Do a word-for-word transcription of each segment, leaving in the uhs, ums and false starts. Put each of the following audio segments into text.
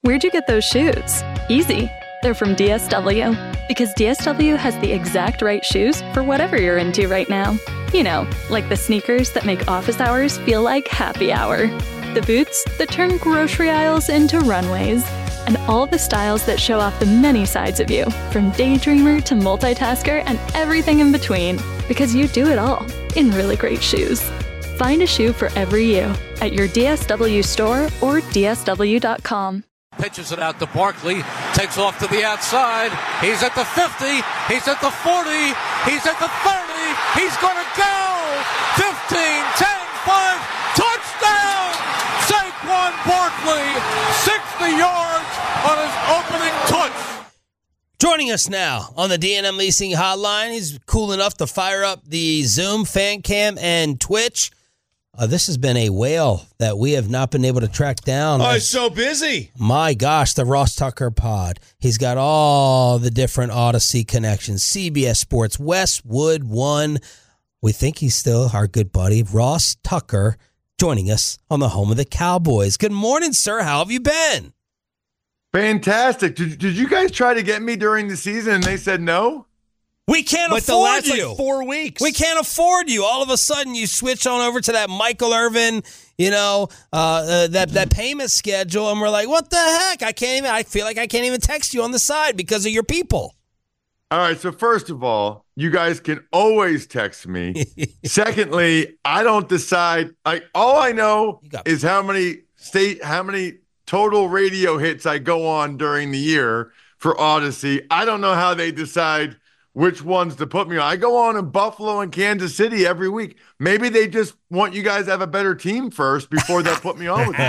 Where'd you get those shoes? Easy. They're from D S W. Because D S W has the exact right shoes for whatever you're into right now. You know, like the sneakers that make office hours feel like happy hour. The boots that turn grocery aisles into runways. And all the styles that show off the many sides of you, from daydreamer to multitasker and everything in between. Because you do it all in really great shoes. Find a shoe for every you at your D S W store or D S W dot com. Pitches it out to Barkley, takes off to the outside. He's at the fifty, he's at the forty, he's at the thirty, he's going to go! fifteen, ten, five, touchdown! Saquon Barkley, sixty yards on his opening touch. Joining us now on the D and M Leasing Hotline, he's cool enough to fire up the Zoom, fan cam, and Twitch. Uh, this has been a whale that we have not been able to track down. Oh, he's so busy. My gosh, the Ross Tucker pod. He's got all the different Odyssey connections. C B S Sports, Westwood One. We think he's still our good buddy, Ross Tucker, joining us on the home of the Cowboys. Good morning, sir. How have you been? Fantastic. Did, did you guys try to get me during the season and they said no? We can't like afford the last, you. Like four weeks. We can't afford you. All of a sudden, you switch on over to that Michael Irvin, you know, uh, uh, that that payment schedule, and we're like, what the heck? I can't even. I feel like I can't even text you on the side because of your people. All right. So first of all, you guys can always text me. Secondly, I don't decide. Like all I know is how many state, how many total radio hits I go on during the year for Odyssey. I don't know how they decide which ones to put me on. I go on in Buffalo and Kansas City every week. Maybe they just want you guys to have a better team first before they put me on with you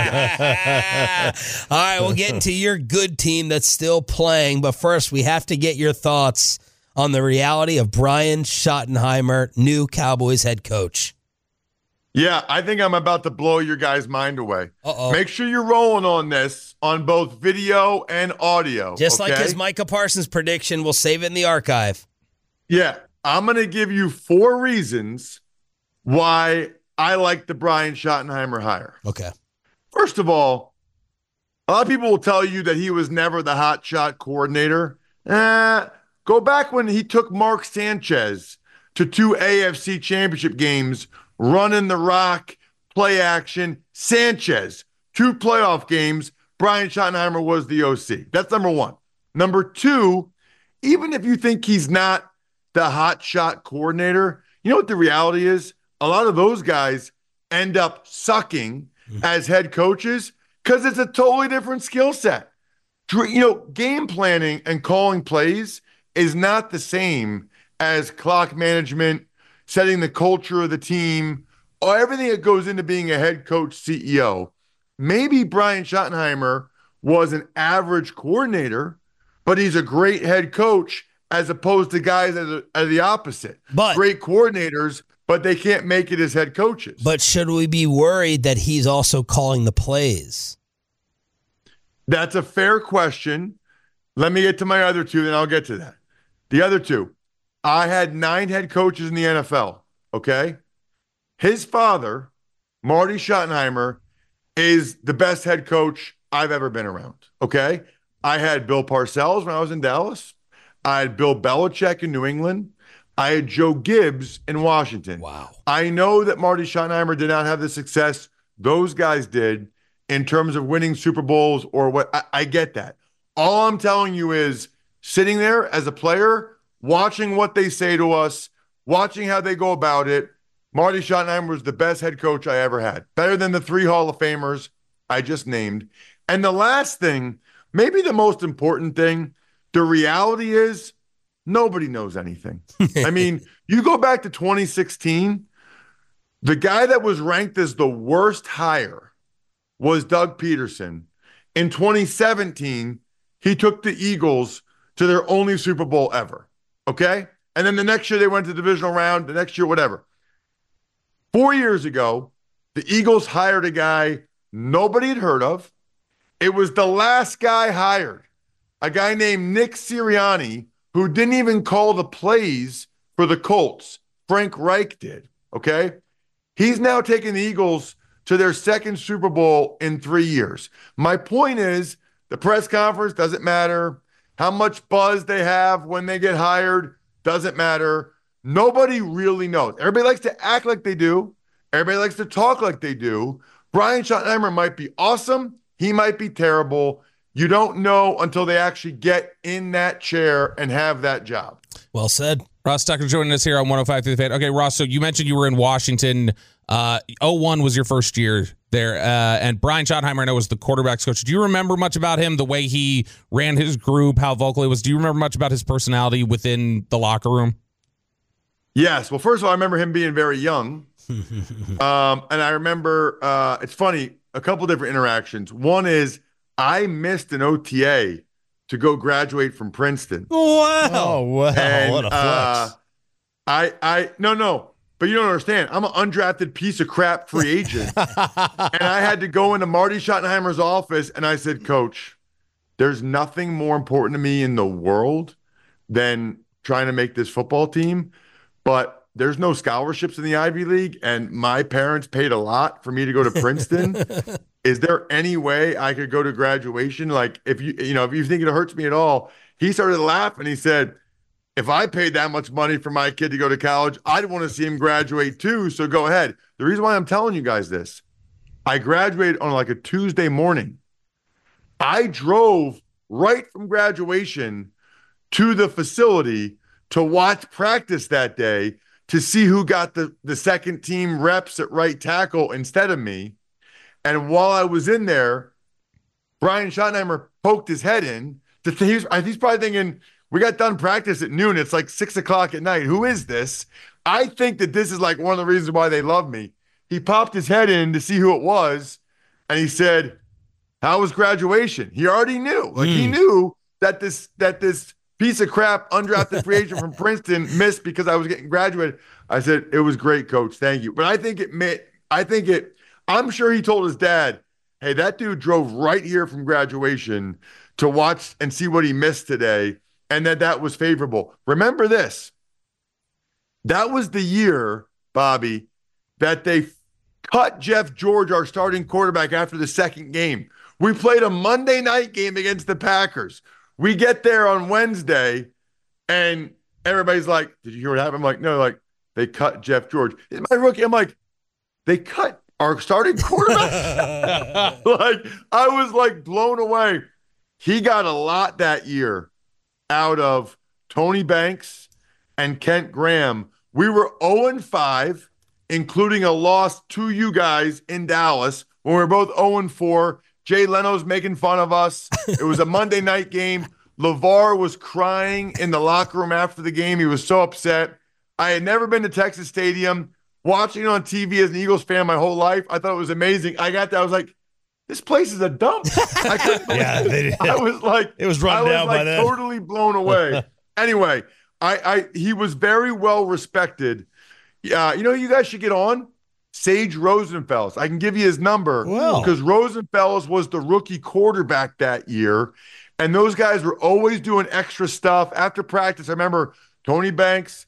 guys. All right, we'll get into your good team that's still playing. But first, we have to get your thoughts on the reality of Brian Schottenheimer, new Cowboys head coach. Yeah, I think I'm about to blow your guys' mind away. Uh-oh. Make sure you're rolling on this on both video and audio. Just okay? like his Micah Parsons prediction, we'll save it in the archive. Yeah, I'm going to give you four reasons why I like the Brian Schottenheimer hire. Okay. First of all, a lot of people will tell you that he was never the hot shot coordinator. Eh, go back when he took Mark Sanchez to two A F C championship games, running the rock, play action. Sanchez, two playoff games. Brian Schottenheimer was the O C. That's number one. Number two, even if you think he's not the hot shot coordinator, you know what the reality is? A lot of those guys end up sucking as head coaches because it's a totally different skill set. You know, game planning and calling plays is not the same as clock management, setting the culture of the team, or everything that goes into being a head coach C E O. Maybe Brian Schottenheimer was an average coordinator, but he's a great head coach as opposed to guys that are, are the opposite. But, great coordinators, but they can't make it as head coaches. But should we be worried that he's also calling the plays? That's a fair question. Let me get to my other two, then I'll get to that. The other two, I had nine head coaches in the N F L, okay? His father, Marty Schottenheimer, is the best head coach I've ever been around, okay? I had Bill Parcells when I was in Dallas. I had Bill Belichick in New England. I had Joe Gibbs in Washington. Wow. I know that Marty Schottenheimer did not have the success those guys did in terms of winning Super Bowls or what. I, I get that. All I'm telling you is sitting there as a player, watching what they say to us, watching how they go about it. Marty Schottenheimer was the best head coach I ever had. Better than the three Hall of Famers I just named. And the last thing, maybe the most important thing, the reality is nobody knows anything. I mean, you go back to twenty sixteen, the guy that was ranked as the worst hire was Doug Peterson. In twenty seventeen, he took the Eagles to their only Super Bowl ever, okay? And then the next year they went to the divisional round, the next year, whatever. Four years ago, the Eagles hired a guy nobody had heard of. It was the last guy hired, a guy named Nick Sirianni, who didn't even call the plays for the Colts. Frank Reich did, okay? He's now taking the Eagles to their second Super Bowl in three years. My point is, The press conference doesn't matter. How much buzz they have when they get hired doesn't matter. Nobody really knows. Everybody likes to act like they do. Everybody likes to talk like they do. Brian Schottenheimer might be awesome. He might be terrible. You don't know until they actually get in that chair and have that job. Well said. Ross Tucker joining us here on one oh five through the Fan. Okay, Ross, so you mentioned you were in Washington. Uh, oh one was your first year there, uh, and Brian Schottenheimer, I know, was the quarterback's coach. Do you remember much about him, the way he ran his group, how vocal he was? Do you remember much about his personality within the locker room? Yes. Well, first of all, I remember him being very young. um, and I remember, uh, it's funny, a couple different interactions. One is I missed an O T A to go graduate from Princeton. Wow. Oh, wow. And, what a flex. uh, I, I, no, no, but you don't understand. I'm an undrafted piece of crap free agent. And I had to go into Marty Schottenheimer's office and I said, Coach, there's nothing more important to me in the world than trying to make this football team. But there's no scholarships in the Ivy League, and my parents paid a lot for me to go to Princeton. Is there any way I could go to graduation? Like, if you, you know, if you think it hurts me at all, he started laughing. He said, if I paid that much money for my kid to go to college, I'd want to see him graduate too. So go ahead. The reason why I'm telling you guys this, I graduated on like a Tuesday morning. I drove right from graduation to the facility to watch practice that day to see who got the, the second team reps at right tackle instead of me. And while I was in there, Brian Schottenheimer poked his head in. To th- he's, he's probably thinking, we got done practice at noon. It's like six o'clock at night. Who is this? I think that this is like one of the reasons why they love me. He popped his head in to see who it was, and he said, how was graduation? He already knew. Like mm. he knew that this that this piece of crap undrafted free agent from Princeton missed because I was getting graduated. I said, it was great, Coach. Thank you. But I think it meant, I think it, I'm sure he told his dad, hey, that dude drove right here from graduation to watch and see what he missed today, and that that was favorable. Remember this. That was the year, Bobby, that they cut Jeff George, our starting quarterback, after the second game. We played a Monday night game against the Packers. We get there on Wednesday, and everybody's like, did you hear what happened? I'm like, no, like, they cut Jeff George. It's my rookie. I'm like, they cut our starting quarterback? Like, I was like blown away. He got a lot that year out of Tony Banks and Kent Graham. We were oh and five, including a loss to you guys in Dallas when we were both oh and four. Jay Leno's making fun of us. It was a Monday night game. LeVar was crying in the locker room after the game. He was so upset. I had never been to Texas Stadium. Watching it on T V as an Eagles fan my whole life, I thought it was amazing. I got there, I was like, this place is a dump. I couldn't believe Yeah, they did. I was like, It was run I was down by like then. totally blown away. Anyway, I, I he was very well respected. Yeah, you know who you guys should get on? Sage Rosenfels. I can give you his number Well. because Rosenfels was the rookie quarterback that year. And those guys were always doing extra stuff after practice. I remember Tony Banks,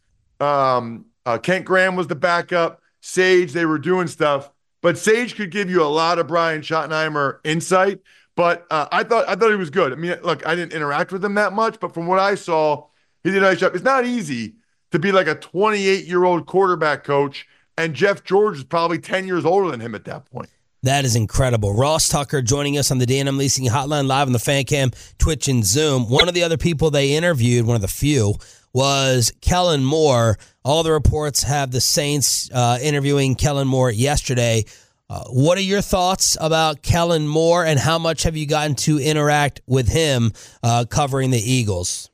um, uh, Kent Graham was the backup. Sage, they were doing stuff. But Sage could give you a lot of Brian Schottenheimer insight. But uh, I thought I thought he was good. I mean, look, I didn't interact with him that much, but from what I saw, he did a nice job. It's not easy to be like a twenty-eight-year-old quarterback coach, and Jeff George is probably ten years older than him at that point. That is incredible. Ross Tucker joining us on the D and M Leasing Hotline live on the Fan Cam, Twitch, and Zoom. One of the other people they interviewed, one of the few, was Kellen Moore. All the reports have the Saints uh, interviewing Kellen Moore yesterday. Uh, what are your thoughts about Kellen Moore, and how much have you gotten to interact with him uh, covering the Eagles?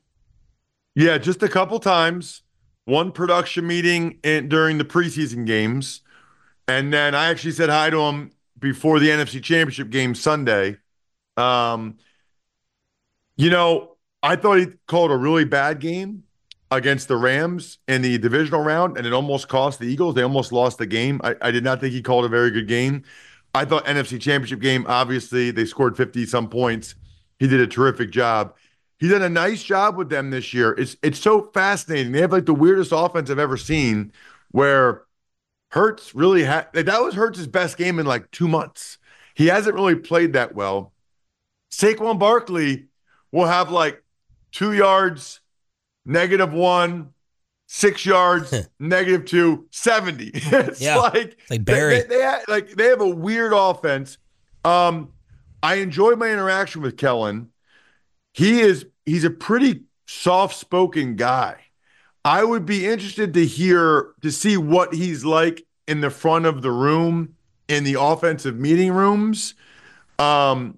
Yeah, just a couple times. One production meeting in, during the preseason games. And then I actually said hi to him before the N F C Championship game Sunday. Um, you know, I thought he called a really bad game against the Rams in the divisional round, and it almost cost the Eagles. They almost lost the game. I, I did not think he called a very good game. I thought N F C Championship game, obviously, they scored fifty-some points. He did a terrific job. He did a nice job with them this year. It's it's so fascinating. They have like the weirdest offense I've ever seen, where Hurts really had – that was Hurts' best game in like two months. He hasn't really played that well Saquon Barkley will have like two yards, negative one, six yards, negative two, seventy. It's yeah. like, it's like Barry. They, they, they have, like they have a weird offense. Um, I enjoyed my interaction with Kellen. He is he's a pretty soft-spoken guy. I would be interested to hear to see what he's like in the front of the room, in the offensive meeting rooms. Um,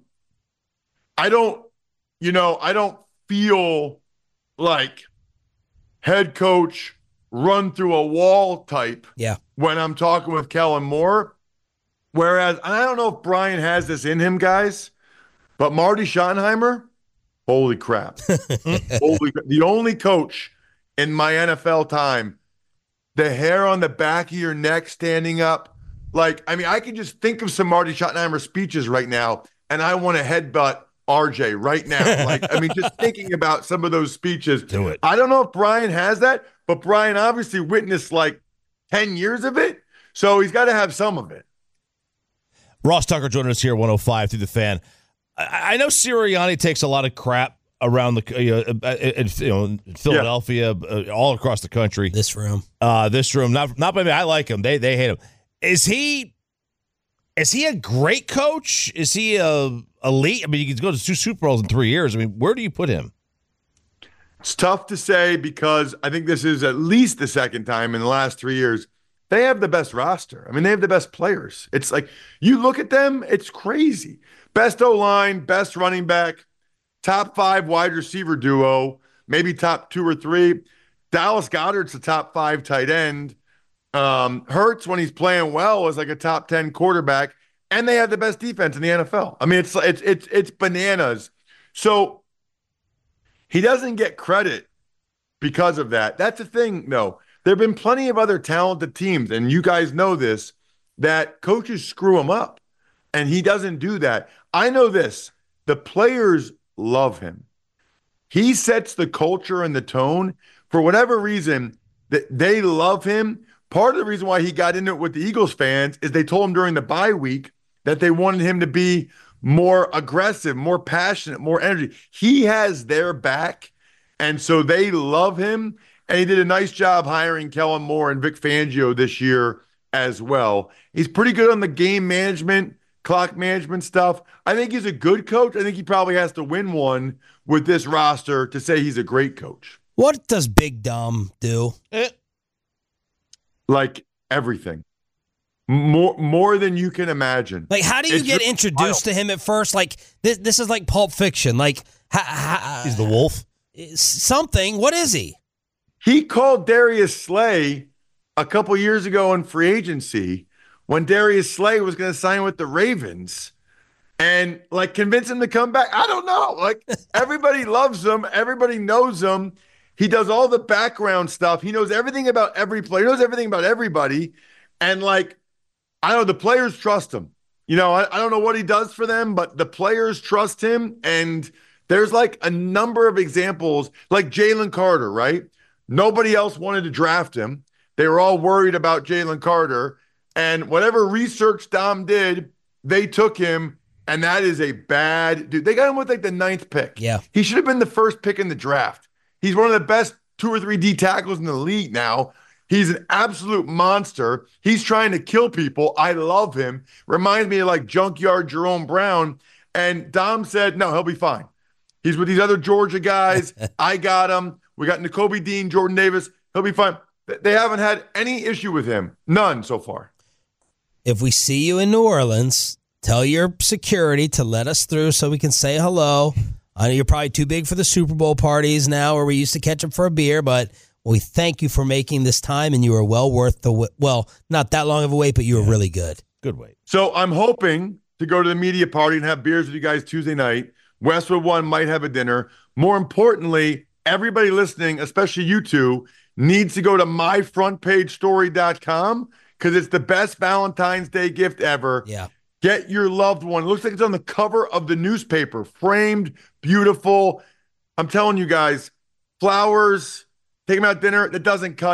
I don't, you know, I don't feel like head coach run through a wall type yeah. when I'm talking with Kellen Moore. Whereas, and I don't know if Brian has this in him, guys, but Marty Schottenheimer, holy crap. holy, the only coach in my N F L time, the hair on the back of your neck standing up. Like, I mean, I can just think of some Marty Schottenheimer speeches right now, and I want to headbutt R J right now. Like, I mean, just thinking about some of those speeches. Do it. I don't know if Brian has that, but Brian obviously witnessed like ten years of it, so he's got to have some of it. Ross Tucker joining us here at one oh five through the Fan. I, I know Sirianni takes a lot of crap around the uh, in, you know in Philadelphia, yeah. uh, all across the country. This room, uh, this room, not not by me. I like him. They they hate him. Is he is he a great coach? Is he a elite? I mean, he could go to two Super Bowls in three years. I mean, where do you put him? It's tough to say because I think this is at least the second time in the last three years they have the best roster. I mean, they have the best players. It's like you look at them, it's crazy. Best O-line, best running back, top five wide receiver duo, maybe top two or three. Dallas Goedert's the top five tight end. Um, Hurts, when he's playing well, is like a top ten quarterback, and they have the best defense in the N F L. I mean, it's it's it's it's bananas. So he doesn't get credit because of that. That's the thing, though. There have been plenty of other talented teams, and you guys know this, that coaches screw him up, and he doesn't do that. I know this. The players love him. He sets the culture and the tone. For whatever reason, that they love him. Part of the reason why he got into it with the Eagles fans is they told him during the bye week that they wanted him to be more aggressive, more passionate, more energy. He has their back, and so they love him. And he did a nice job hiring Kellen Moore and Vic Fangio this year as well. He's pretty good on the game management, clock management stuff. I think he's a good coach. I think he probably has to win one with this roster to say he's a great coach. What does Big Dumb do? Eh. Like everything. More more than you can imagine. Like, how do you It's get just introduced wild. to him at first? Like, this this is like Pulp Fiction. Like, ha, ha, He's the wolf. something. What is he? He called Darius Slay a couple years ago in free agency when Darius Slay was going to sign with the Ravens and like convince him to come back. I don't know. Like everybody loves him. Everybody knows him. He does all the background stuff. He knows everything about every player. He knows everything about everybody. And like, I know the players trust him. You know, I, I don't know what he does for them, but the players trust him. And there's like a number of examples like Jalen Carter, right? Nobody else wanted to draft him. They were all worried about Jalen Carter. And whatever research Dom did, they took him. And that is a bad dude. They got him with like the ninth pick. Yeah. He should have been the first pick in the draft. He's one of the best two or three D tackles in the league now. He's an absolute monster. He's trying to kill people. I love him. Reminds me of like Junkyard Jerome Brown. And Dom said, no, he'll be fine. He's with these other Georgia guys. I got him. We got Nakobe Dean, Jordan Davis. He'll be fine. They haven't had any issue with him. None so far. If we see you in New Orleans, tell your security to let us through so we can say hello. I know you're probably too big for the Super Bowl parties now where we used to catch up for a beer, but we thank you for making this time, and you are well worth the w- well, not that long of a wait, but you were really good. Good wait. So I'm hoping to go to the media party and have beers with you guys Tuesday night. Westwood One might have a dinner. More importantly, everybody listening, especially you two, needs to go to my front page story dot com because it's the best Valentine's Day gift ever. Yeah. Get your loved one. It looks like it's on the cover of the newspaper, framed, beautiful. I'm telling you guys, flowers, take them out to dinner. That doesn't cut it.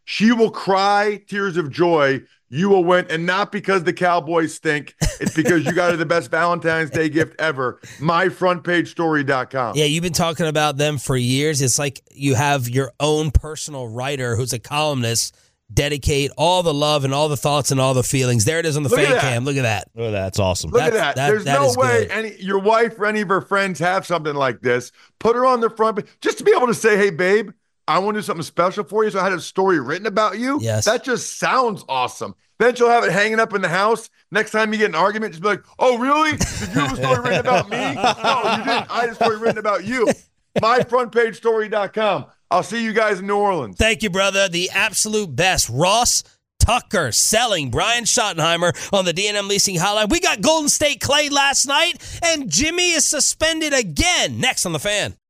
She will cry tears of joy. You will win, and not because the Cowboys stink. It's because you got her the best Valentine's Day gift ever. my front page story dot com. Yeah, you've been talking about them for years. It's like you have your own personal writer who's a columnist dedicate all the love and all the thoughts and all the feelings. There it is on the Look fan at that. cam. Look at that. Oh, that's awesome. Look That's- at that. that- There's that no is way good. any your wife or any of her friends have something like this. Put her on the front page just to be able to say, hey, babe, I want to do something special for you. So I had a story written about you. Yes. That just sounds awesome. Then she'll have it hanging up in the house. Next time you get in an argument, just be like, oh, really? Did you have a story written about me? No, you didn't. I had a story written about you. my front page story dot com. I'll see you guys in New Orleans. Thank you, brother. The absolute best. Ross Tucker selling Brian Schottenheimer on the D and M Leasing Hotline. We got Golden State Clay last night, and Jimmy is suspended again. Next on The Fan.